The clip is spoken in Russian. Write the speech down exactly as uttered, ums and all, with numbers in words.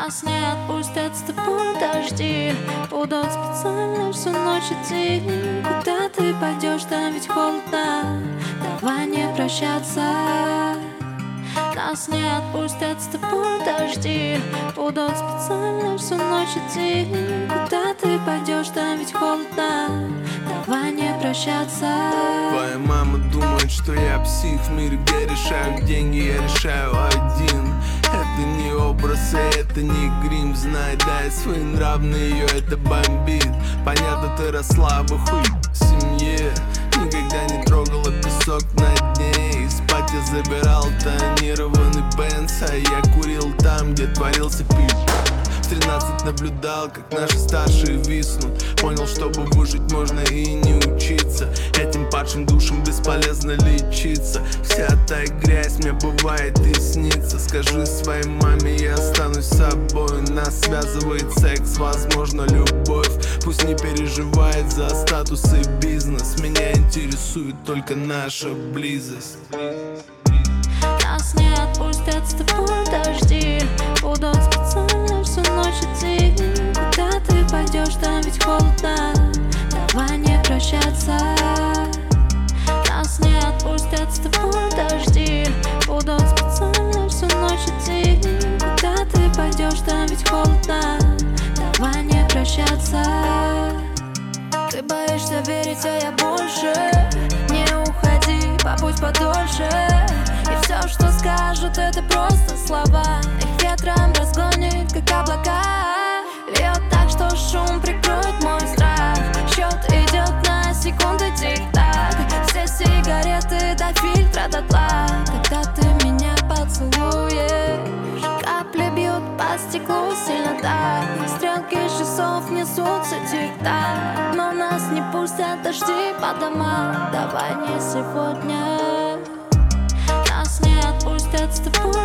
Нас не отпустят с тобой дожди, будут специально всю ночь идти. Куда ты пойдешь, там ведь холодно, давай не прощаться. Нас не отпустят с тобой дожди, будут специально всю ночь идти. Куда ты пойдешь, там ведь холодно, давай не прощаться. Твоя мама думает, что я псих в мире, где решают деньги, я решаю один. Это не образ, и это не грим. Знай, дай своенравно, ее это бомбит. Понятно, ты росла бы хуй в семье, никогда не трогала песок на дне. И спать я забирал тонированный Бенц, а я курил там, где творился пип. В тринадцать наблюдал, как наши старшие виснут. Понял, чтобы выжить, можно и не учиться. Этим падшим душам бесполезно лечиться. Вся та грязь мне бывает и снится. Скажи своей маме, я останусь собой. Нас связывает секс, возможно, любовь. Пусть не переживает за статус и бизнес. Меня интересует только наша близость. Нас не отпустят с тобой дожди, будут специально всю ночь идти. Куда ты пойдешь, там ведь холодно, давай не прощаться. Нас не отпустят с тобой дожди, будут специально всю ночь идти. Куда ты пойдешь, там ведь холодно, давай не прощаться. Ты боишься верить, а я больше. Не уходи, побудь подольше. И все, что скажут, это просто слова. Их ветром разгонит, как облака. Льет так, что шум прикроет мой страх. Счет идет на секунды, тик-так. Все сигареты до фильтра дотла. Когда ты меня поцелуешь, капли бьют по стеклу сильно так. Стрелки часов несутся, тик-так. Но нас не пустят дожди по домам. Давай не сегодня. Нас не отпустят с тобой